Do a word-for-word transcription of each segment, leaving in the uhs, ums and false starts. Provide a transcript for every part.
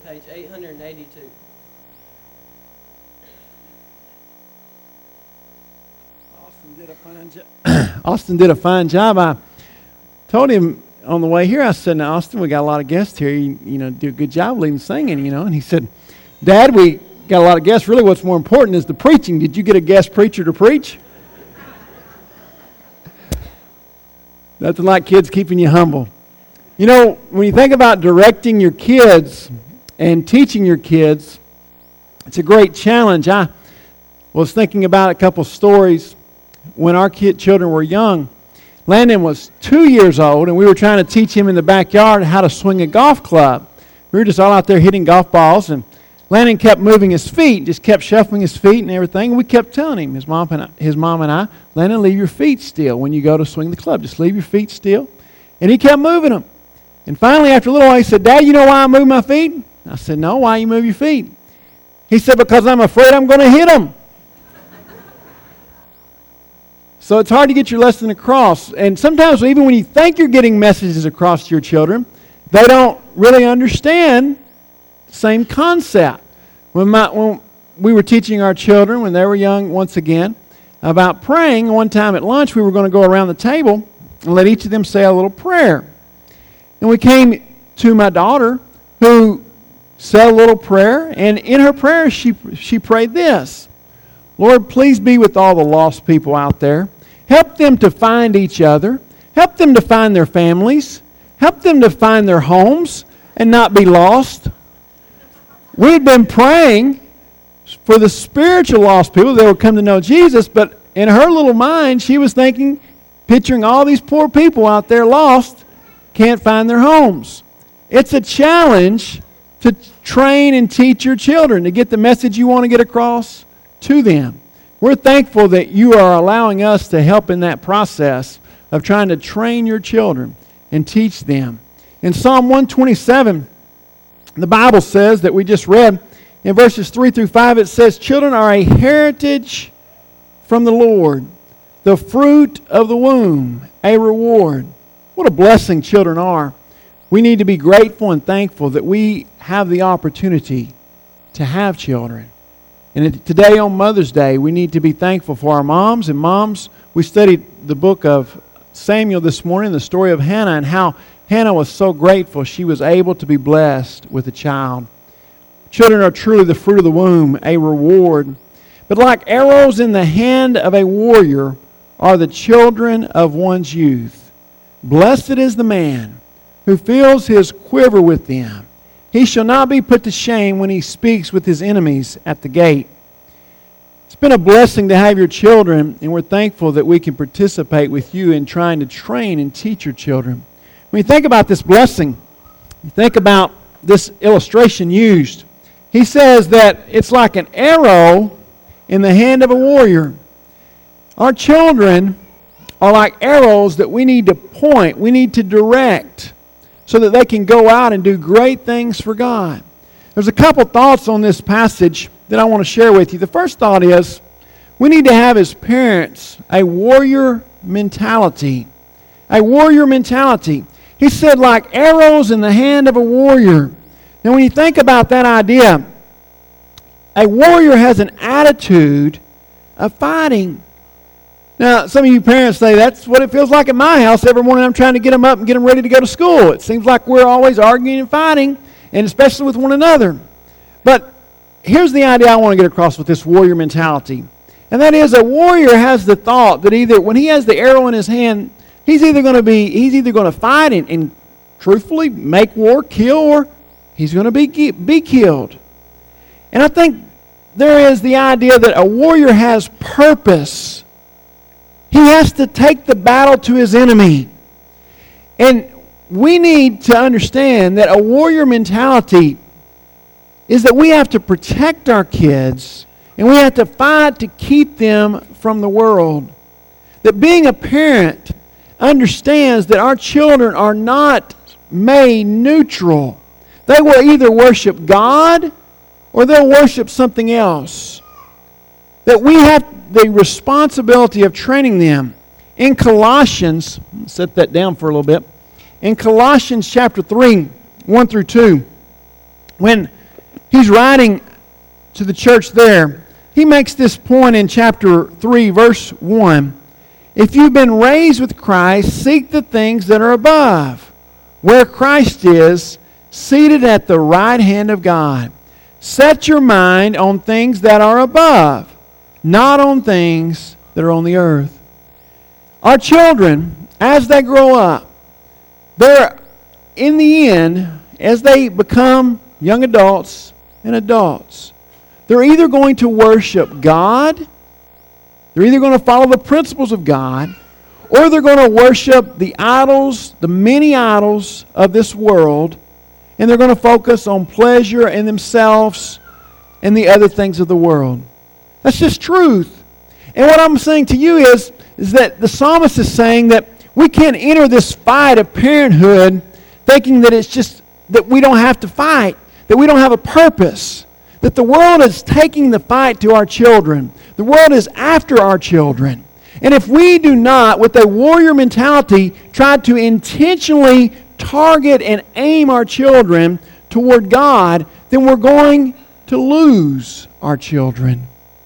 page eight hundred eighty-two. Austin did a fine job. Austin did a fine job. I told him on the way here, I said, now, Austin, we got a lot of guests here. You, you know, do a good job leading singing, you know. And he said, Dad, we got a lot of guests. Really, what's more important is the preaching. Did you get a guest preacher to preach? Nothing like kids keeping you humble. You know, when you think about directing your kids and teaching your kids, it's a great challenge. I was thinking about a couple stories when our kid children were young. Landon was two years old, and we were trying to teach him in the backyard how to swing a golf club. We were just all out there hitting golf balls, and Landon kept moving his feet, just kept shuffling his feet and everything. And we kept telling him, his mom and I, his mom and I, Landon, leave your feet still when you go to swing the club. Just leave your feet still. And he kept moving them. And finally, after a little while, he said, Dad, you know why I move my feet? I said, no, why you move your feet? He said, because I'm afraid I'm going to hit them. So it's hard to get your lesson across. And sometimes even when you think you're getting messages across to your children, they don't really understand the same concept. When, my, when we were teaching our children, when they were young, once again, about praying, one time at lunch we were going to go around the table and let each of them say a little prayer. And we came to my daughter, who said a little prayer, and in her prayer she, she prayed this: Lord, please be with all the lost people out there. Help them to find each other. Help them to find their families. Help them to find their homes and not be lost. We'd been praying for the spiritual lost people that would come to know Jesus, but in her little mind, she was thinking, picturing all these poor people out there lost, can't find their homes. It's a challenge to train and teach your children to get the message you want to get across to them. We're thankful that you are allowing us to help in that process of trying to train your children and teach them. In Psalm one twenty-seven, the Bible says that we just read, in verses three through five, it says, children are a heritage from the Lord, the fruit of the womb, a reward. What a blessing children are. We need to be grateful and thankful that we have the opportunity to have children. And today on Mother's Day, we need to be thankful for our moms. And moms, we studied the book of Samuel this morning, the story of Hannah, and how Hannah was so grateful she was able to be blessed with a child. Children are truly the fruit of the womb, a reward. But like arrows in the hand of a warrior are the children of one's youth. Blessed is the man who fills his quiver with them. He shall not be put to shame when he speaks with his enemies at the gate. It's been a blessing to have your children, and we're thankful that we can participate with you in trying to train and teach your children. When you think about this blessing, you think about this illustration used. He says that it's like an arrow in the hand of a warrior. Our children are like arrows that we need to point, we need to direct, so that they can go out and do great things for God. There's a couple thoughts on this passage that I want to share with you. The first thought is, we need to have as parents a warrior mentality. A warrior mentality. He said, like arrows in the hand of a warrior. Now when you think about that idea, a warrior has an attitude of fighting. Now, some of you parents say, that's what it feels like at my house. Every morning I'm trying to get them up and get them ready to go to school. It seems like we're always arguing and fighting, and especially with one another. But here's the idea I want to get across with this warrior mentality. And that is, a warrior has the thought that either when he has the arrow in his hand, he's either going to be, he's either going to fight and, and truthfully make war, kill, or he's going to be, be killed. And I think there is the idea that a warrior has purpose. He has to take the battle to his enemy. And we need to understand that a warrior mentality is that we have to protect our kids and we have to fight to keep them from the world. That being a parent understands that our children are not made neutral. They will either worship God or they'll worship something else. That we have the responsibility of training them. In Colossians, set that down for a little bit. In Colossians chapter three, one through two, when he's writing to the church there. He makes this point in chapter three, verse one. If you've been raised with Christ, seek the things that are above, where Christ is, seated at the right hand of God. Set your mind on things that are above, not on things that are on the earth. Our children, as they grow up, they're, in the end, as they become young adults and adults, they're either going to worship God, they're either going to follow the principles of God, or they're going to worship the idols, the many idols of this world, and they're going to focus on pleasure and themselves and the other things of the world. That's just truth. And what I'm saying to you is, is that the psalmist is saying that we can't enter this fight of parenthood thinking that it's just that we don't have to fight, that we don't have a purpose, that the world is taking the fight to our children. The world is after our children. And if we do not, with a warrior mentality, try to intentionally target and aim our children toward God, then we're going to lose our children.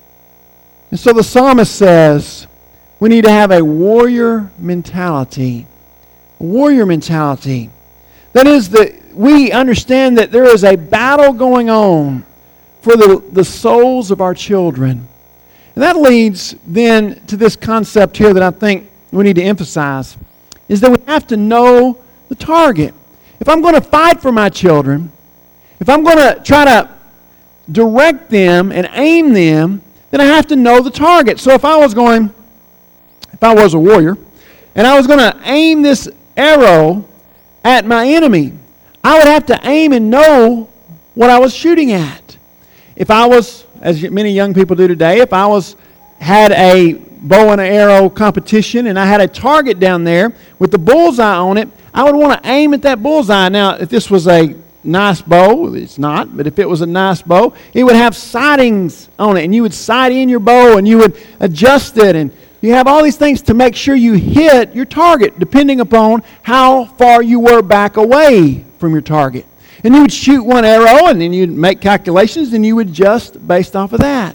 And so the psalmist says we need to have a warrior mentality. A warrior mentality. That is, that we understand that there is a battle going on for the, the souls of our children. And that leads then to this concept here that I think we need to emphasize, is that we have to know the target. If I'm going to fight for my children, if I'm going to try to direct them and aim them, then I have to know the target. So if I was going, if I was a warrior, and I was going to aim this arrow at my enemy, I would have to aim and know what I was shooting at. If I was, as many young people do today, if I was had a bow and arrow competition and I had a target down there with the bullseye on it, I would want to aim at that bullseye. Now, if this was a nice bow, it's not, but if it was a nice bow, it would have sightings on it, and you would sight in your bow and you would adjust it, and you have all these things to make sure you hit your target depending upon how far you were back away from your target. And you would shoot one arrow, and then you'd make calculations, and you would adjust based off of that.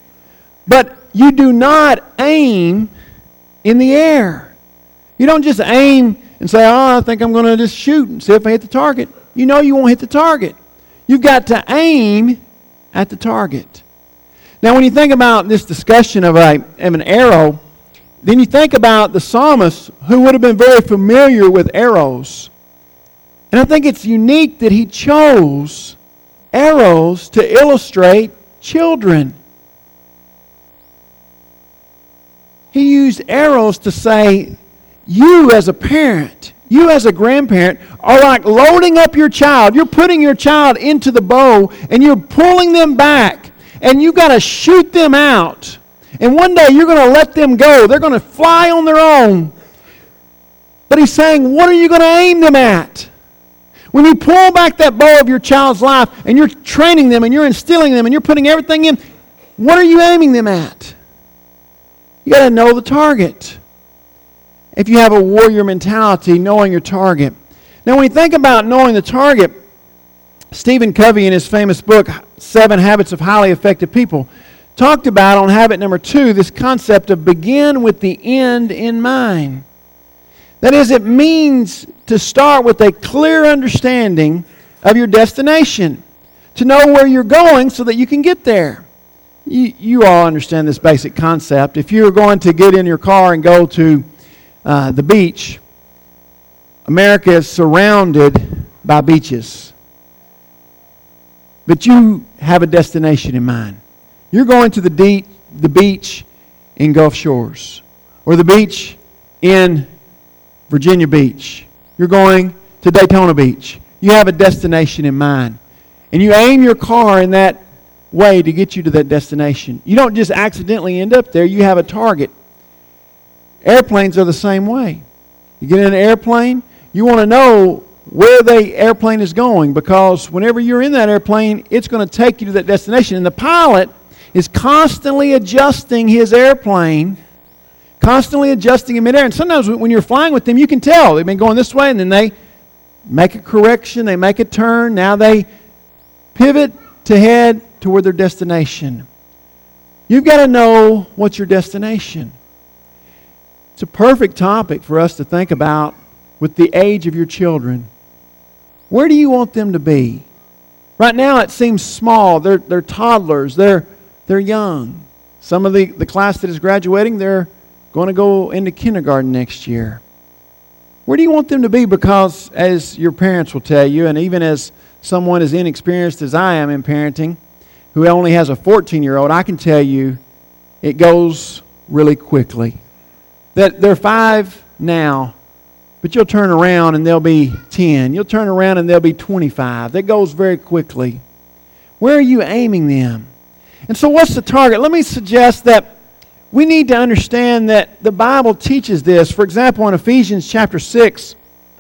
But you do not aim in the air. You don't just aim and say, oh, I think I'm going to just shoot and see if I hit the target. You know you won't hit the target. You've got to aim at the target. Now, when you think about this discussion of, a, of an arrow, then you think about the psalmist who would have been very familiar with arrows. And I think it's unique that he chose arrows to illustrate children. He used arrows to say, you as a parent, you as a grandparent, are like loading up your child. You're putting your child into the bow, and you're pulling them back, and you've got to shoot them out. And one day you're going to let them go. They're going to fly on their own. But he's saying, what are you going to aim them at? When you pull back that bow of your child's life, and you're training them, and you're instilling them, and you're putting everything in, what are you aiming them at? You got to know the target. If you have a warrior mentality, knowing your target. Now, when you think about knowing the target, Stephen Covey, in his famous book, Seven Habits of Highly Effective People, talked about on habit number two this concept of begin with the end in mind. That is, it means to start with a clear understanding of your destination, to know where you're going so that you can get there. You, you all understand this basic concept. If you're going to get in your car and go to uh, the beach, America is surrounded by beaches. But you have a destination in mind. You're going to the, de- the beach in Gulf Shores, or the beach in Virginia Beach. You're going to Daytona Beach. You have a destination in mind. And you aim your car in that way to get you to that destination. You don't just accidentally end up there. You have a target. Airplanes are the same way. You get in an airplane, you want to know where the airplane is going, because whenever you're in that airplane, it's going to take you to that destination. And the pilot is constantly adjusting his airplane, constantly adjusting in midair. And sometimes when you're flying with them, you can tell they've been going this way, and then they make a correction, they make a turn, now they pivot to head toward their destination. You've got to know what's your destination. It's a perfect topic for us to think about with the age of your children. Where do you want them to be? Right now it seems small. They're, they're toddlers. They're, they're young. Some of the, the class that is graduating, they're going to go into kindergarten next year. Where do you want them to be? Because as your parents will tell you, and even as someone as inexperienced as I am in parenting, who only has a fourteen-year-old, I can tell you it goes really quickly. That they're five now, but you'll turn around and they'll be ten. You'll turn around and they'll be twenty-five. That goes very quickly. Where are you aiming them? And so what's the target? Let me suggest that we need to understand that the Bible teaches this. For example, in Ephesians chapter six,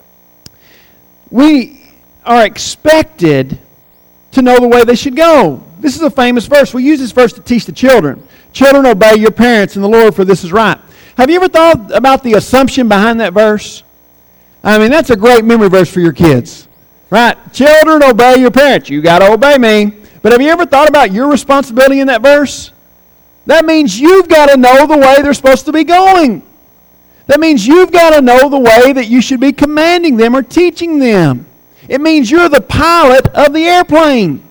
we are expected to know the way they should go. This is a famous verse. We use this verse to teach the children. Children, obey your parents in the Lord, for this is right. Have you ever thought about the assumption behind that verse? I mean, that's a great memory verse for your kids. Right? Children, obey your parents. You got to obey me. But have you ever thought about your responsibility in that verse? That means you've got to know the way they're supposed to be going. That means you've got to know the way that you should be commanding them or teaching them. It means you're the pilot of the airplane.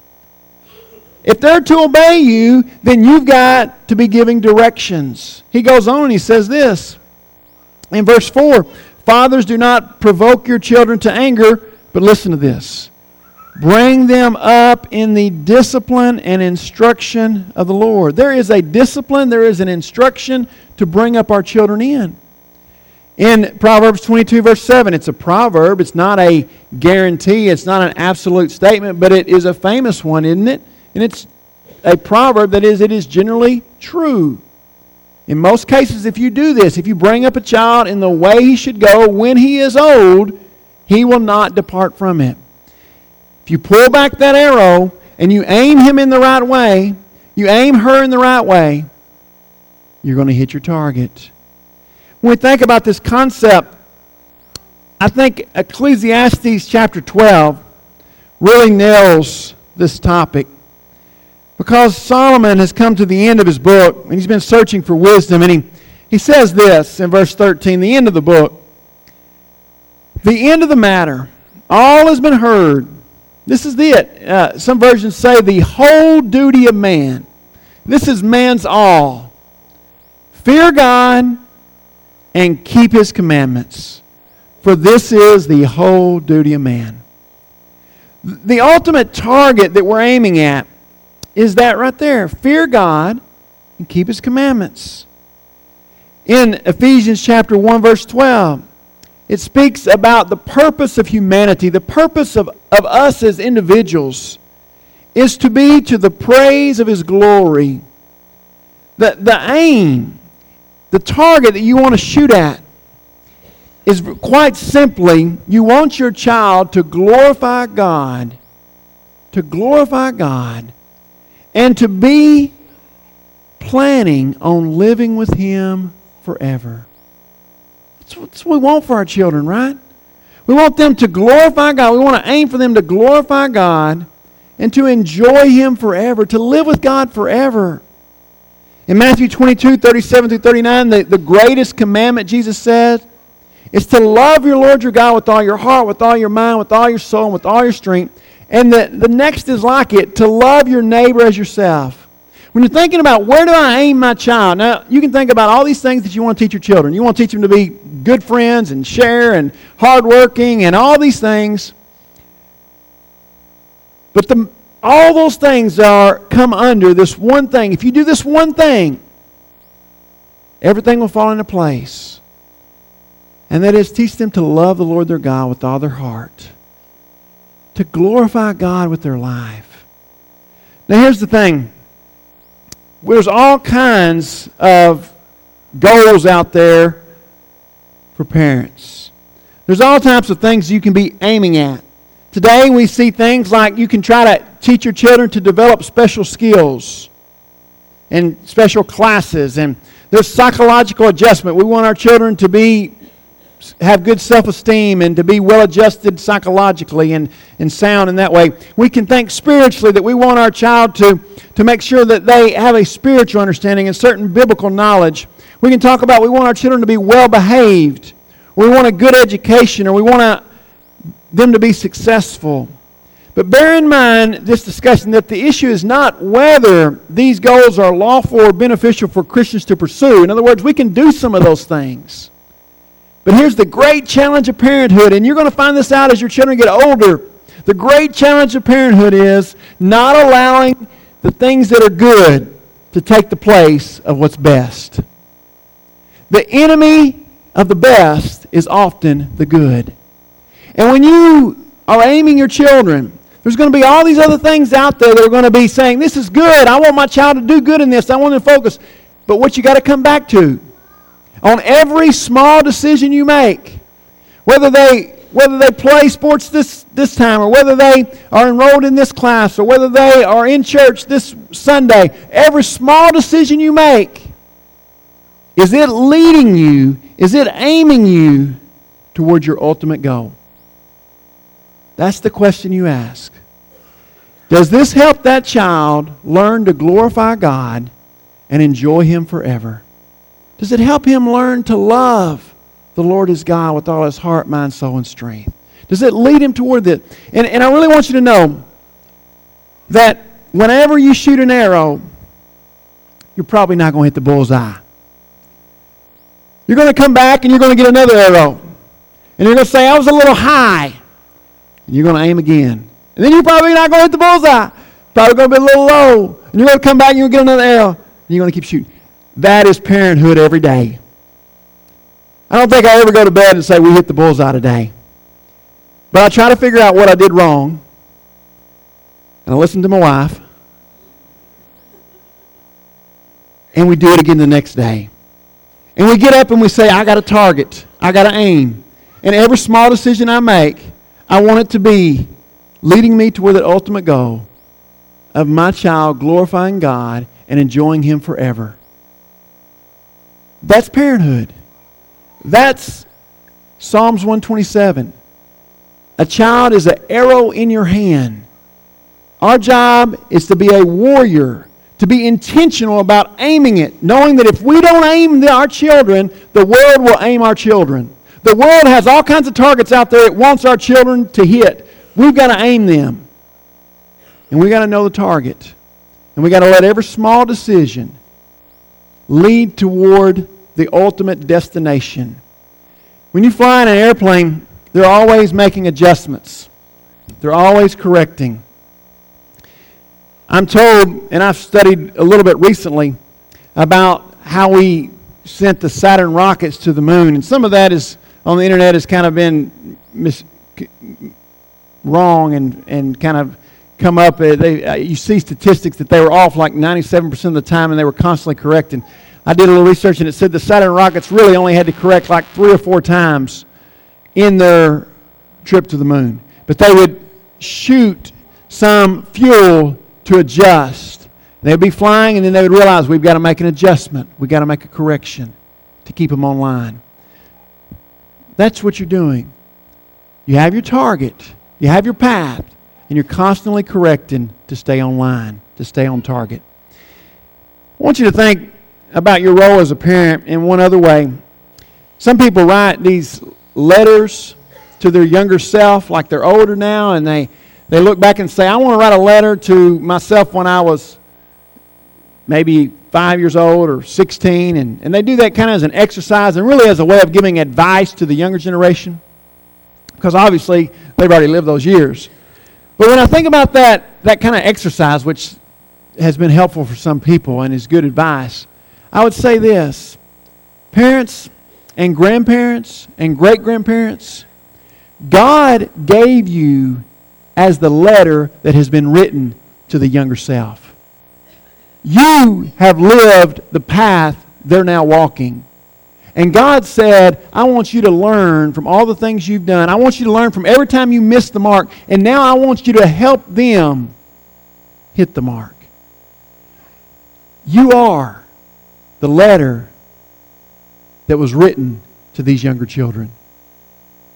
If they're to obey you, then you've got to be giving directions. He goes on and he says this in verse four, fathers, do not provoke your children to anger, but listen to this. Bring them up in the discipline and instruction of the Lord. There is a discipline, there is an instruction to bring up our children in. In Proverbs twenty-two, verse seven, it's a proverb. It's not a guarantee. It's not an absolute statement, but it is a famous one, isn't it? And it's a proverb that is, it is generally true. In most cases, if you do this, if you bring up a child in the way he should go when he is old, he will not depart from it. If you pull back that arrow and you aim him in the right way, you aim her in the right way, you're going to hit your target. When we think about this concept, I think Ecclesiastes chapter twelve really nails this topic. Because Solomon has come to the end of his book, and he's been searching for wisdom, and he, he says this in verse thirteen, the end of the book. The end of the matter, all has been heard. This is it. Uh, some versions say the whole duty of man. This is man's all. Fear God and keep His commandments, for this is the whole duty of man. The ultimate target that we're aiming at is that right there. Fear God and keep His commandments. In Ephesians chapter one, verse twelve, it speaks about the purpose of humanity. The purpose of, of us as individuals is to be to the praise of His glory. The, the aim, the target that you want to shoot at is quite simply, you want your child to glorify God, to glorify God, and to be planning on living with Him forever. That's what, that's what we want for our children, right? We want them to glorify God. We want to aim for them to glorify God and to enjoy Him forever, to live with God forever. In Matthew twenty-two, thirty-seven through thirty-nine, the, the greatest commandment, Jesus said, is to love your Lord your God with all your heart, with all your mind, with all your soul, and with all your strength. And the, the next is like it, to love your neighbor as yourself. When you're thinking about where do I aim my child, now you can think about all these things that you want to teach your children. You want to teach them to be good friends and share and hardworking and all these things. But the, all those things are come under this one thing. If you do this one thing, everything will fall into place. And that is teach them to love the Lord their God with all their heart. To glorify God with their life. Now here's the thing. There's all kinds of goals out there for parents. There's all types of things you can be aiming at. Today we see things like you can try to teach your children to develop special skills and special classes. And there's psychological adjustment. We want our children to be have good self-esteem and to be well-adjusted psychologically and, and sound in that way. We can think spiritually that we want our child to, to make sure that they have a spiritual understanding and certain biblical knowledge. We can talk about we want our children to be well-behaved. We want a good education, or we want a, them to be successful. But bear in mind this discussion that the issue is not whether these goals are lawful or beneficial for Christians to pursue. In other words, we can do some of those things. But here's the great challenge of parenthood, and you're going to find this out as your children get older. The great challenge of parenthood is not allowing the things that are good to take the place of what's best. The enemy of the best is often the good. And when you are aiming your children, there's going to be all these other things out there that are going to be saying, this is good, I want my child to do good in this, I want them to focus. But what you got to come back to, on every small decision you make, whether they whether they play sports this, this time, or whether they are enrolled in this class, or whether they are in church this Sunday, every small decision you make, is it leading you, is it aiming you toward your ultimate goal? That's the question you ask. Does this help that child learn to glorify God and enjoy Him forever? Does it help him learn to love the Lord his God with all his heart, mind, soul, and strength? Does it lead him toward it? And, and I really want you to know that whenever you shoot an arrow, you're probably not going to hit the bullseye. You're going to come back and you're going to get another arrow. And you're going to say, I was a little high. And you're going to aim again. And then you're probably not going to hit the bullseye. Probably going to be a little low. And you're going to come back and you're going to get another arrow. And you're going to keep shooting. That is parenthood every day. I don't think I ever go to bed and say, we hit the bullseye today. But I try to figure out what I did wrong. And I listen to my wife. And we do it again the next day. And we get up and we say, I got a target. I got to aim. And every small decision I make, I want it to be leading me toward the ultimate goal of my child glorifying God and enjoying Him forever. That's parenthood. That's Psalms one twenty-seven. A child is an arrow in your hand. Our job is to be a warrior, to be intentional about aiming it, knowing that if we don't aim the, our children, the world will aim our children. The world has all kinds of targets out there it wants our children to hit. We've got to aim them. And we've got to know the target. And we've got to let every small decision lead toward the ultimate destination. When you fly in an airplane, they're always making adjustments. They're always correcting. I'm told, and I've studied a little bit recently, about how we sent the Saturn rockets to the moon. And some of that is on the internet has kind of been mis- wrong and, and kind of come up. Uh, they, uh, you see statistics that they were off like ninety-seven percent of the time, and they were constantly correcting. I did a little research, and it said the Saturn rockets really only had to correct like three or four times in their trip to the moon. But they would shoot some fuel to adjust. They'd be flying, and then they would realize we've got to make an adjustment. We've got to make a correction to keep them online. That's what you're doing. You have your target. You have your path. And you're constantly correcting to stay online, to stay on target. I want you to think about your role as a parent in one other way. Some people write these letters to their younger self, like they're older now, and they, they look back and say, I want to write a letter to myself when I was maybe five years old or sixteen. And, and they do that kind of as an exercise and really as a way of giving advice to the younger generation. Because obviously, they've already lived those years. But when I think about that, that kind of exercise, which has been helpful for some people and is good advice, I would say this. Parents and grandparents and great-grandparents, God gave you as the letter that has been written to the younger self. You have lived the path they're now walking. And God said, I want you to learn from all the things you've done. I want you to learn from every time you missed the mark. And now I want you to help them hit the mark. You are the letter that was written to these younger children.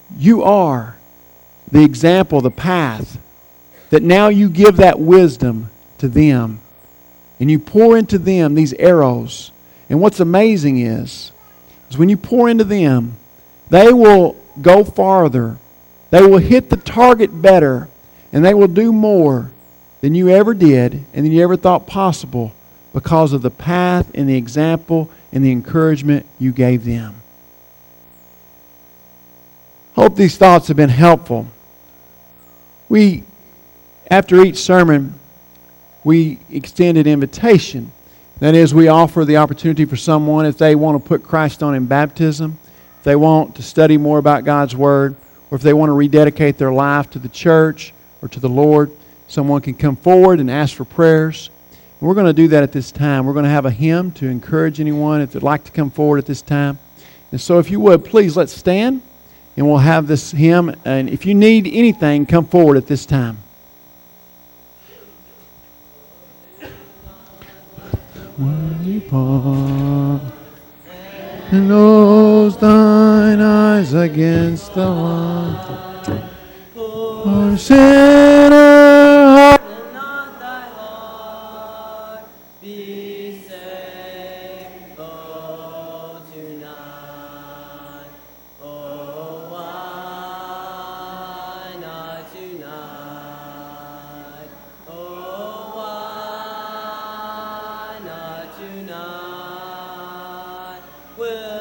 you are the example, the path, that now you give that wisdom to them. And you pour into them these arrows. And what's amazing is, is when you pour into them, they will go farther. They will hit the target better. And they will do more than you ever did and than you ever thought possible because of the path and the example and the encouragement you gave them. Hope these thoughts have been helpful. We, after each sermon, we extend an invitation. That is, we offer the opportunity for someone, if they want to put Christ on in baptism, if they want to study more about God's Word, or if they want to rededicate their life to the church or to the Lord, someone can come forward and ask for prayers. And we're going to do that at this time. We're going to have a hymn to encourage anyone if they'd like to come forward at this time. And so if you would, please let's stand, and we'll have this hymn. And if you need anything, come forward at this time. When you part and close thine eyes against the light, our sinner heart, and not thy heart be saved, oh, tonight, oh, why not tonight, oh, why not tonight, will